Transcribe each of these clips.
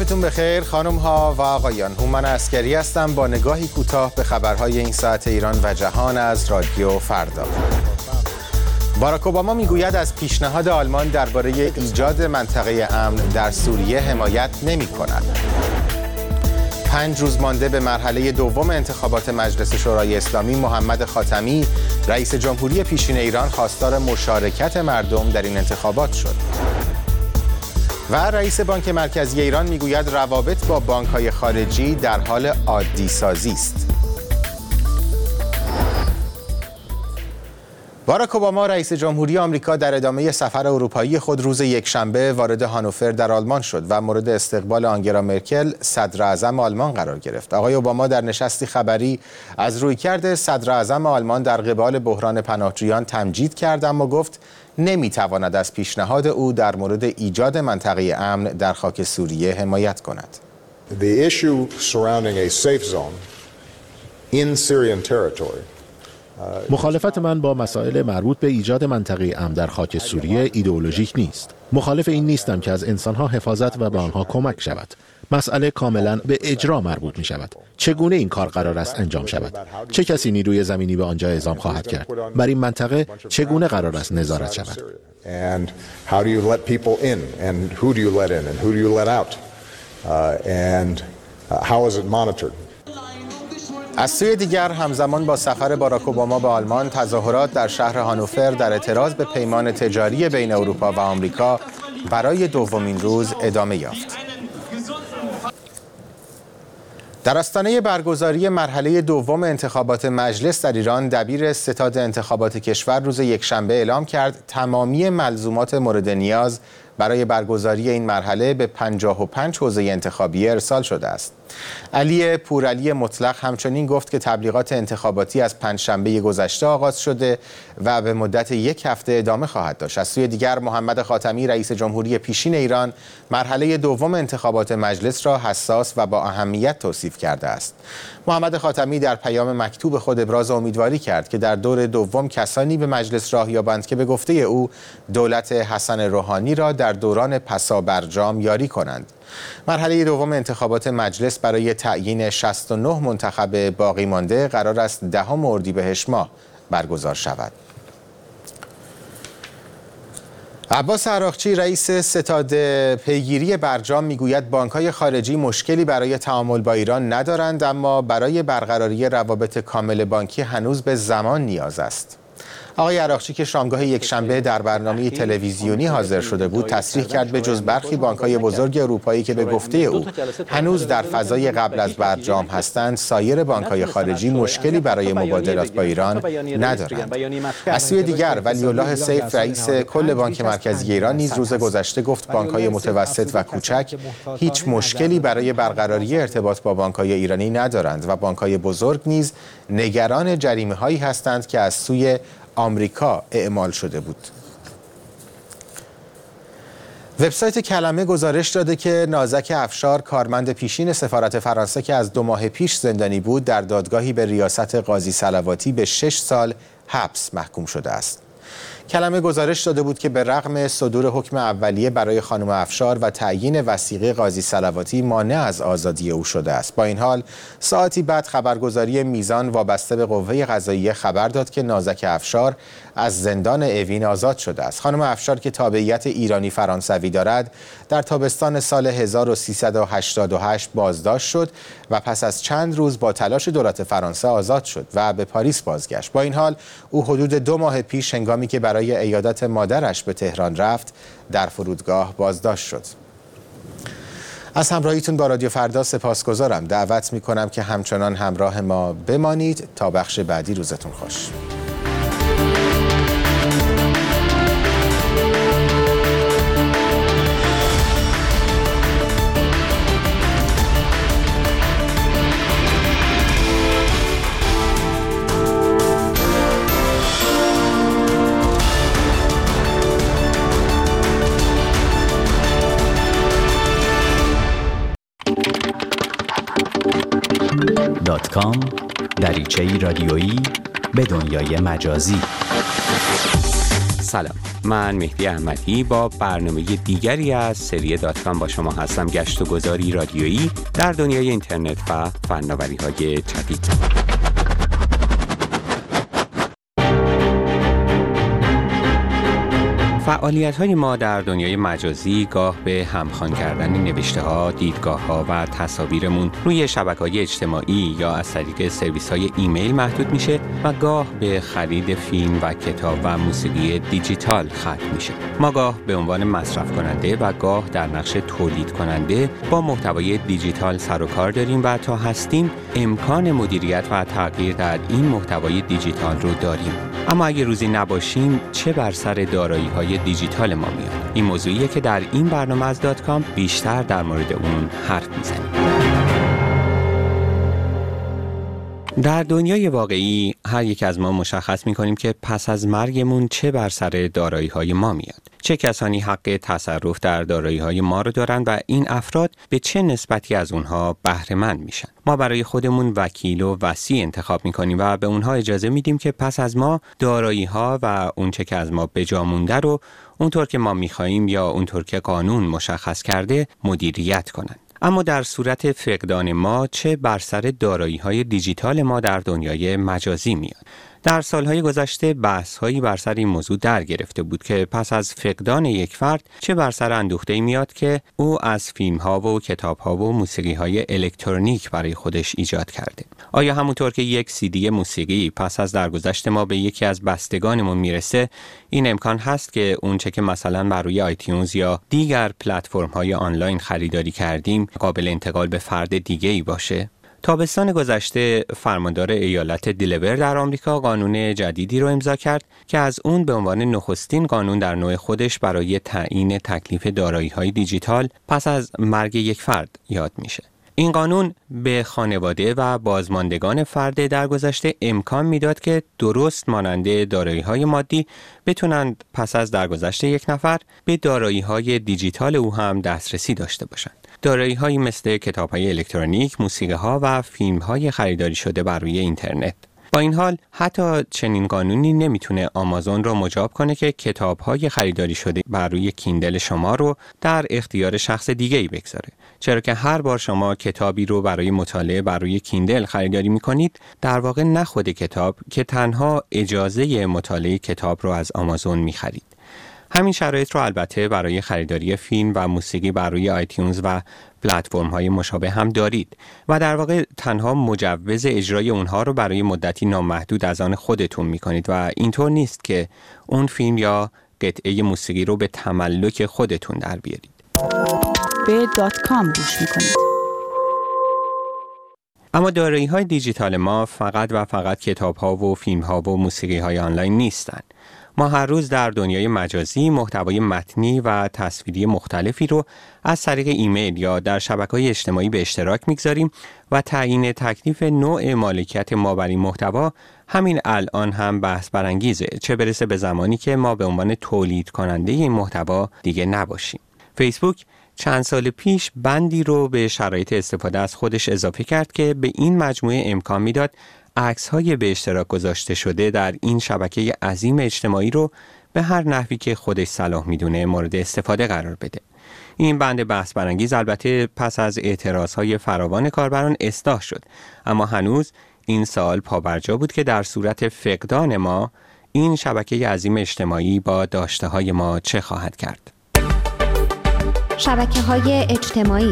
صبحتون بخیر خانم ها و آقایان. هومن عسکری هستم با نگاهی کوتاه به خبرهای این ساعت ایران و جهان از رادیو فردا. باراک اوباما میگوید از پیشنهاد آلمان درباره ایجاد منطقه امن در سوریه حمایت نمی‌کند. 5 روز مانده به مرحله دوم انتخابات مجلس شورای اسلامی، محمد خاتمی رئیس جمهوری پیشین ایران خواستار مشارکت مردم در این انتخابات شد. و رئیس بانک مرکزی ایران میگوید روابط با بانک‌های خارجی در حال عادی سازی است. باراک اوباما رئیس جمهوری آمریکا در ادامه سفر اروپایی خود روز یکشنبه وارد هانوفر در آلمان شد و مورد استقبال آنگلا مرکل صدر اعظم آلمان قرار گرفت. آقای اوباما در نشستی خبری از رویکرد صدر اعظم آلمان در قبال بحران پناهجویان تمجید کرد، اما گفت نمیتواند از پیشنهاد او در مورد ایجاد منطقه امن در خاک سوریه حمایت کند. The issue surrounding a safe zone in Syrian territory. مخالفت من با مسائل مربوط به ایجاد منطقه امن در خاک سوریه ایدئولوژیک نیست. مخالف این نیستم که از انسانها حفاظت و به آنها کمک شود. مسئله کاملا به اجرا مربوط می شود. چگونه این کار قرار است انجام شود؟ چه کسی نیروی زمینی به آنجا اعزام خواهد کرد؟ بر این منطقه چگونه قرار است نظارت شود؟ از سوی دیگر همزمان با سفر باراک اوباما به آلمان، تظاهرات در شهر هانوفر در اعتراض به پیمان تجاری بین اروپا و آمریکا برای دومین روز ادامه یافت. در آستانه برگزاری مرحله دوم انتخابات مجلس در ایران، دبیر ستاد انتخابات کشور روز یکشنبه اعلام کرد تمامی ملزومات مورد نیاز برای برگزاری این مرحله به 55 حوزه انتخابی ارسال شده است. علی پورعلی مطلق همچنین گفت که تبلیغات انتخاباتی از پنجشنبه گذشته آغاز شده و به مدت 1 هفته ادامه خواهد داشت. از سوی دیگر محمد خاتمی رئیس جمهوری پیشین ایران مرحله دوم انتخابات مجلس را حساس و با اهمیت توصیف کرده است. محمد خاتمی در پیام مکتوب خود ابراز امیدواری کرد که در دور دوم کسانی به مجلس راه یابند که به گفته او دولت حسن روحانی را در دوران پسابرجام یاری کنند. مرحله دوم انتخابات مجلس برای تعیین 69 منتخب باقی مانده قرار است 10 اردیبهشت ماه برگزار شود. عباس عراقچی رئیس ستاد پیگیری برجام میگوید بانک‌های خارجی مشکلی برای تعامل با ایران ندارند، اما برای برقراری روابط کامل بانکی هنوز به زمان نیاز است. آقای عراقچی که شامگاه یکشنبه در برنامه تلویزیونی حاضر شده بود، تصریح کرد به جز برخی بانک‌های بزرگ اروپایی که به گفته او هنوز در فضای قبل از برجام هستند، سایر بانک‌های خارجی مشکلی برای مبادلات با ایران ندارند. از سوی دیگر ولی‌الله سیف رئیس کل بانک مرکزی ایران نیز روز گذشته گفت بانک‌های متوسط و کوچک هیچ مشکلی برای برقراری ارتباط با بانک‌های ایرانی ندارند و بانک‌های بزرگ نیز نگران جریمه‌هایی هستند که از سوی آمریکا اعمال شده بود. وبسایت کلمه گزارش داده که نازک افشار، کارمند پیشین سفارت فرانسه که از 2 ماه پیش زندانی بود، در دادگاهی به ریاست قاضی صلواتی به 6 سال حبس محکوم شده است. کلمه گزارش داده بود که به رغم صدور حکم اولیه برای خانم افشار و تعیین وثیقه قاضی صلواتی مانع از آزادی او شده است. با این حال ساعتی بعد خبرگزاری میزان وابسته به قوه قضاییه خبر داد که نازک افشار از زندان اوین آزاد شده است. خانم افشار که تابعیت ایرانی فرانسوی دارد، در تابستان سال 1388 بازداشت شد و پس از چند روز با تلاش دولت فرانسه آزاد شد و به پاریس بازگشت. با این حال او حدود 2 ماه پیش هنگامی که برای عیادت مادرش به تهران رفت، در فرودگاه بازداشت شد. از همراهیتون با رادیو فردا سپاسگزارم. دعوت می‌کنم که همچنان همراه ما بمانید تا بخش بعدی. روزتون خوش. .com دریچه‌ای رادیویی به دنیای مجازی. سلام، من مهدی احمدی با برنامه دیگری از سری .com با شما هستم. گشت و گذاری رادیویی در دنیای اینترنت و فناوری‌های جدید. فعالیت‌های ما در دنیای مجازی گاه به همخوان کردن نوشته‌ها، دیدگاه‌ها و تصاویرمون روی شبکه‌های اجتماعی یا از طریق سرویس‌های ایمیل محدود میشه و گاه به خرید فیلم و کتاب و موسیقی دیجیتال ختم میشه. ما گاه به عنوان مصرف کننده و گاه در نقش تولید کننده با محتوای دیجیتال سر و کار داریم و تا هستیم امکان مدیریت و تغییر در این محتوای دیجیتال رو داریم. اما اگه روزی نباشیم چه بر سر دارایی‌های دیجیتال ما میاد؟ این موضوعیه که در این برنامه از .com بیشتر در مورد اون حرف میزنیم. در دنیای واقعی هر یک از ما مشخص می‌کنیم که پس از مرگمون چه بر سر دارایی‌های ما میاد. چه کسانی حق تصرف در دارایی‌های ما رو دارن و این افراد به چه نسبتی از اونها بهره مند میشن. ما برای خودمون وکیل و وصی انتخاب می‌کنیم و به اونها اجازه میدیم که پس از ما دارایی‌ها و اونچه که از ما به جا مونده رو اونطور که ما می‌خوایم یا اونطور که قانون مشخص کرده مدیریت کنن. اما در صورت فقدان ما چه بر سر دارایی‌های دیجیتال ما در دنیای مجازی میاد؟ در سالهای گذشته بحث‌هایی بر سر این موضوع در گرفته بود که پس از فقدان یک فرد چه بر سر اندوخته‌ای میاد که او از فیلم‌ها و کتاب‌ها و موسیقی‌های الکترونیک برای خودش ایجاد کرده. آیا همونطور که یک CD موسیقی پس از درگذشت ما به یکی از بستگانمون میرسه، این امکان هست که اونچه که مثلا بر روی آیتیونز یا دیگر پلتفرم‌های آنلاین خریداری کردیم قابل انتقال به فرد دیگه‌ای باشه؟ تابستان گذشته فرماندار ایالت دلور در آمریکا قانون جدیدی رو امضا کرد که از اون به عنوان نخستین قانون در نوع خودش برای تعیین تکلیف دارایی‌های دیجیتال پس از مرگ یک فرد یاد میشه. این قانون به خانواده و بازماندگان فرد درگذشته امکان میداد که درست مانند دارایی‌های مادی بتونند پس از درگذشت یک نفر به دارایی‌های دیجیتال او هم دسترسی داشته باشند. دارایی‌هایی مثل کتاب‌های الکترونیک، موسیقی‌ها و فیلم‌های خریداری شده بر روی اینترنت. با این حال حتی چنین قانونی نمیتونه آمازون رو مجاب کنه که کتاب‌های خریداری شده بر روی کیندل شما رو در اختیار شخص دیگه‌ای بگذاره. چرا که هر بار شما کتابی رو برای مطالعه بر روی کیندل خریداری می‌کنید، در واقع نه خود کتاب که تنها اجازه مطالعه کتاب رو از آمازون می‌خرید. همین شرایط رو البته برای خریداری فیلم و موسیقی بر روی آیتیونز و پلتفرم‌های مشابه هم دارید و در واقع تنها مجوز اجرای اونها رو برای مدتی نامحدود از آن خودتون می‌کنید و اینطور نیست که اون فیلم یا قطعه موسیقی رو به تملک خودتون در بیارید. به .com گوش می‌کنید. اما دارایی‌های دیجیتال ما فقط و فقط کتاب‌ها و فیلم‌ها و موسیقی‌های آنلاین نیستند. ما هر روز در دنیای مجازی محتوای متنی و تصویری مختلفی رو از طریق ایمیل یا در شبکه‌های اجتماعی به اشتراک می‌گذاریم و تعیین تکلیف نوع مالکیت ما بر این محتوا همین الان هم بحث برانگیزه، چه برسه به زمانی که ما به عنوان تولید کننده این محتوا دیگه نباشیم. فیسبوک چند سال پیش بندی رو به شرایط استفاده از خودش اضافه کرد که به این مجموعه امکان میداد عکس‌های به اشتراک گذاشته شده در این شبکه عظیم اجتماعی رو به هر نحوی که خودش صلاح میدونه مورد استفاده قرار بده. این بند بحث برانگیز البته پس از اعتراضهای فراوان کاربران اصلاح شد، اما هنوز این سوال پابرجا بود که در صورت فقدان ما این شبکه عظیم اجتماعی با داشته‌های ما چه خواهد کرد؟ شبکه‌های اجتماعی.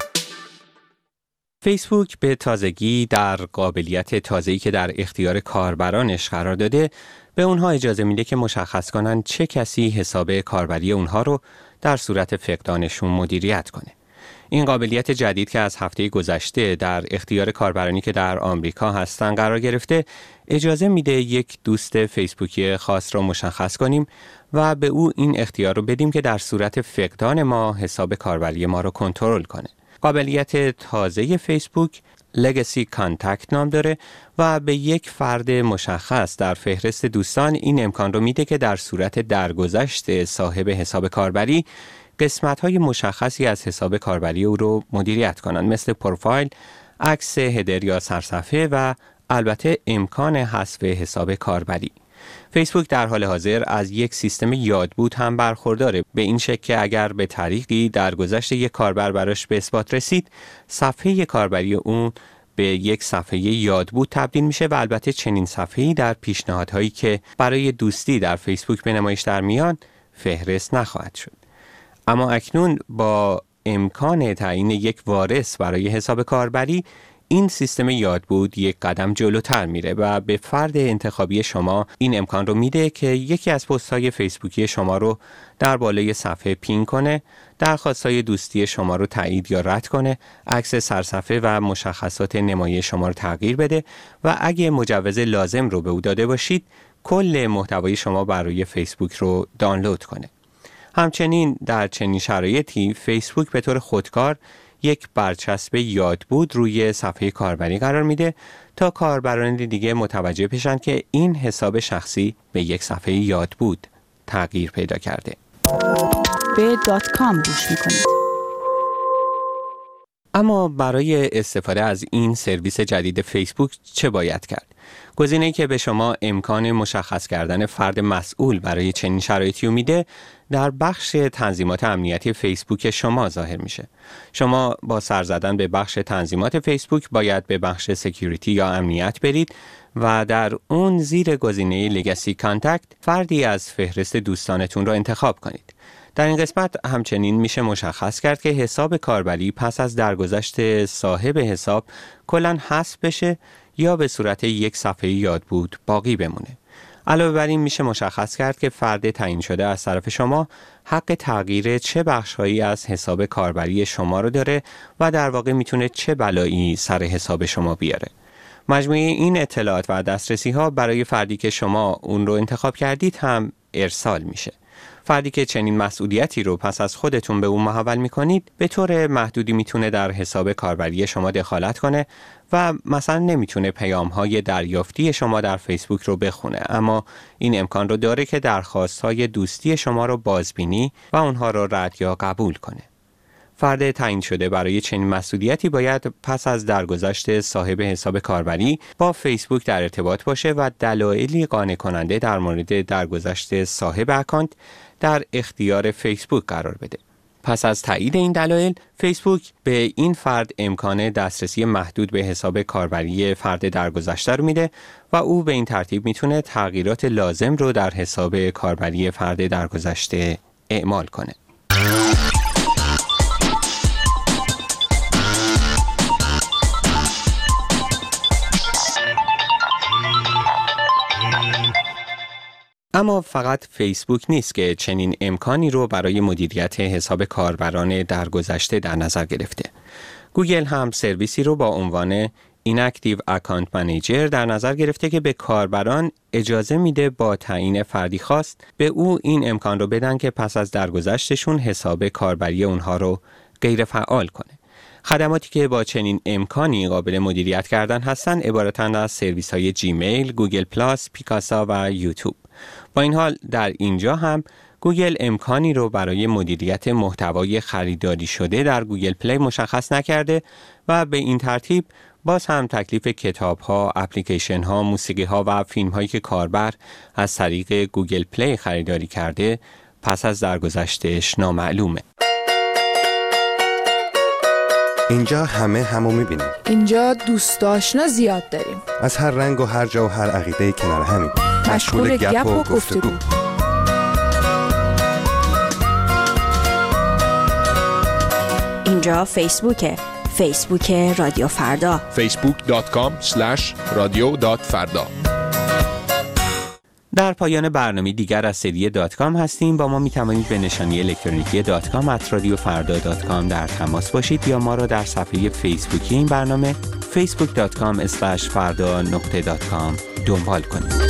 فیسبوک به تازگی در قابلیت تازه‌ای که در اختیار کاربرانش قرار داده به اونها اجازه میده که مشخص کنن چه کسی حساب کاربری اونها رو در صورت فقدانشون مدیریت کنه. این قابلیت جدید که از هفته گذشته در اختیار کاربرانی که در آمریکا هستن قرار گرفته اجازه میده یک دوست فیسبوکی خاص رو مشخص کنیم و به او این اختیار رو بدیم که در صورت فقدان ما حساب کاربری ما رو کنترل کنه. قابلیت تازه فیسبوک لگسی کانتکت نام داره و به یک فرد مشخص در فهرست دوستان این امکان رو میده که در صورت درگذشت صاحب حساب کاربری قسمت‌های مشخصی از حساب کاربری او رو مدیریت کنند، مثل پروفایل، عکس هدر یا سرصفحه و البته امکان حذف حساب کاربری. فیسبوک در حال حاضر از یک سیستم یادبود هم برخورداره، به این شکل که اگر به طریقی در گذشت یک کاربر براش به اثبات رسید، صفحه کاربری اون به یک صفحه یادبود تبدیل میشه و البته چنین صفحه‌ای در پیشنهادهایی که برای دوستی در فیسبوک به نمایش در میان فهرست نخواهد شد. اما اکنون با امکان تعیین یک وارث برای حساب کاربری، این سیستم یادبود یک قدم جلوتر میره و به فرد انتخابی شما این امکان رو میده که یکی از پست‌های فیسبوکی شما رو در بالای صفحه پین کنه، درخواست‌های دوستی شما رو تایید یا رد کنه، عکس سرصفحه و مشخصات نمایی شما رو تغییر بده و اگه مجوز لازم رو به او داده باشید، کل محتوای شما برای فیسبوک رو دانلود کنه. همچنین در چنین شرایطی فیسبوک به طور خودکار یک برچسب یادبود روی صفحه کاربری قرار میده تا کاربران دیگه متوجه بشن که این حساب شخصی به یک صفحه یادبود تغییر پیدا کرده. به .com گوش میکنید. اما برای استفاده از این سرویس جدید فیسبوک چه باید کرد؟ گزینه‌ای که به شما امکان مشخص کردن فرد مسئول برای چنین شرایطی رو میده، در بخش تنظیمات امنیتی فیسبوک شما ظاهر میشه. شما با سر زدن به بخش تنظیمات فیسبوک باید به بخش سکیوریتی یا امنیت برید و در اون زیر گزینه لگسی کانتکت فردی از فهرست دوستانتون را انتخاب کنید. در این قسمت همچنین میشه مشخص کرد که حساب کاربری پس از درگذشت صاحب حساب کلاً حذف بشه یا به صورت یک صفحه یادبود باقی بمونه. علاوه بر این میشه مشخص کرد که فرد تعیین شده از طرف شما حق تغییر چه بخش‌هایی از حساب کاربری شما رو داره و در واقع میتونه چه بلایی سر حساب شما بیاره. مجموعه این اطلاعات و دسترسی‌ها برای فردی که شما اون رو انتخاب کردید هم ارسال میشه. فردی که چنین مسئولیتی رو پس از خودتون به اون محول میکنید به طور محدودی میتونه در حساب کاربری شما دخالت کنه و مثلا نمیتونه پیام‌های دریافتی شما در فیسبوک رو بخونه، اما این امکان رو داره که درخواست‌های دوستی شما رو بازبینی و اونها رو رد یا قبول کنه. فرد تعیین شده برای چنین مسئولیتی باید پس از درگذشت صاحب حساب کاربری با فیسبوک در ارتباط باشه و دلایلی قانع کننده در مورد درگذشت صاحب اکانت در اختیار فیسبوک قرار بده. پس از تایید این دلایل، فیسبوک به این فرد امکان دسترسی محدود به حساب کاربری فرد درگذشته رو میده و او به این ترتیب میتونه تغییرات لازم رو در حساب کاربری فرد درگذشته اعمال کنه. اما فقط فیسبوک نیست که چنین امکانی رو برای مدیریت حساب کاربران درگذشته در نظر گرفته. گوگل هم سرویسی رو با عنوان Inactive Account Manager در نظر گرفته که به کاربران اجازه میده با تعیین فردی خاص به او این امکان رو بدن که پس از درگذشتشون حساب کاربری اونها رو غیر فعال کنه. خدماتی که با چنین امکانی قابل مدیریت کردن هستن عبارتند از سرویس‌های جیمیل، گوگل پلاس، پیکاسا و یوتیوب. با این حال در اینجا هم گوگل امکانی رو برای مدیریت محتوای خریداری شده در گوگل پلی مشخص نکرده و به این ترتیب باز هم تکلیف کتاب‌ها، اپلیکیشن‌ها، موسیقی‌ها و فیلم‌هایی که کاربر از طریق گوگل پلی خریداری کرده پس از درگذشتش نامعلومه. اینجا همو می‌بینیم. اینجا دوست آشنا زیاد داریم. از هر رنگ و هر جا و هر عقیده‌ای کنار همیم. مشغول گپ و گفتگو. اینجا فیسبوکه. فیسبوک رادیو فردا. facebook.com/radio.farda. در پایان برنامه دیگر از سری .com هستیم. با ما میتوانید به نشانی الکترونیکی .com@radiofarda.com در تماس باشید یا ما را در صفحه فیسبوکی این برنامه facebook.com/farda.com دنبال کنید.